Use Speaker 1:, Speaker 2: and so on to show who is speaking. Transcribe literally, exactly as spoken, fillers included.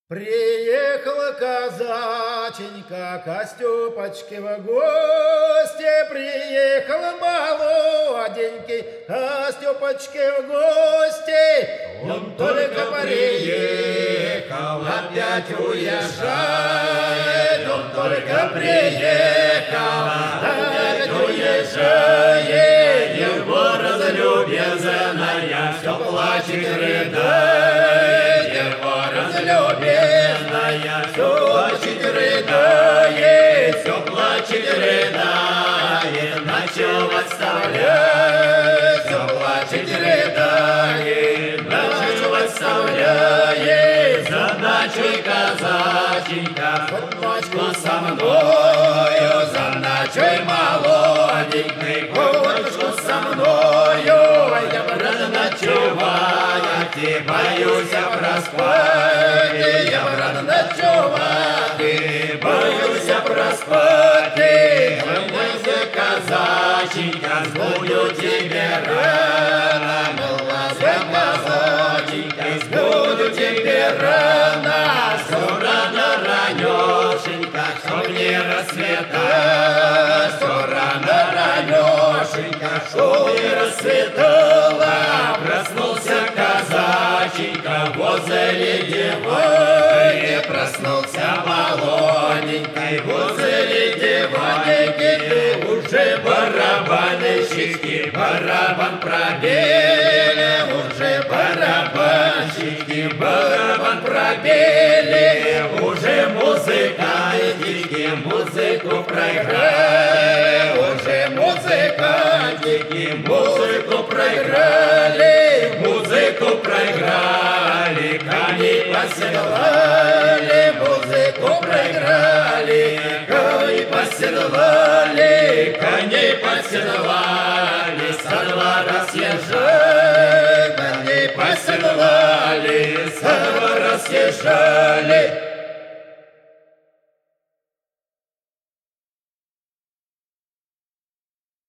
Speaker 1: Приехала казаченька к Остепочке в гости, приехала молоденький к Остепочке в гости. Он только приехал, опять уезжает, он только приехал, опять уезжает. Его разлюбезная все плачет, рыдает, его разлюбезная все плачет, рыдает, все плачет, рыдает, ночевать оставляет, все плачет, рыдает, ночевать оставляет. За ночью казаченька, ночку со мною, за ночью молоденькой, водочку со мною. Я бы рада ночевать, и боюсь я проспать, я бы рада ночевать, и боюсь я проспать. Милая казаченька, сбуду тебе рано, милая казаченька, сбуду тебе рано, все рано ранешенька, чтоб не рассветать, все рано ранешенька, чтоб не рассветало. Проснулся казаченька возле диванки, проснулся молоденький возле диванки. Уже барабанщики барабан пробили, уже барабанщики барабан пробили, уже музыкантики музыку проиграли, уже музыкантики музыку проиграли, музыку проиграли, коней поседлали, музыку проиграли, коней поседлали, коней поседлали, со двора съезжали, коней поседлали, со двора съезжали.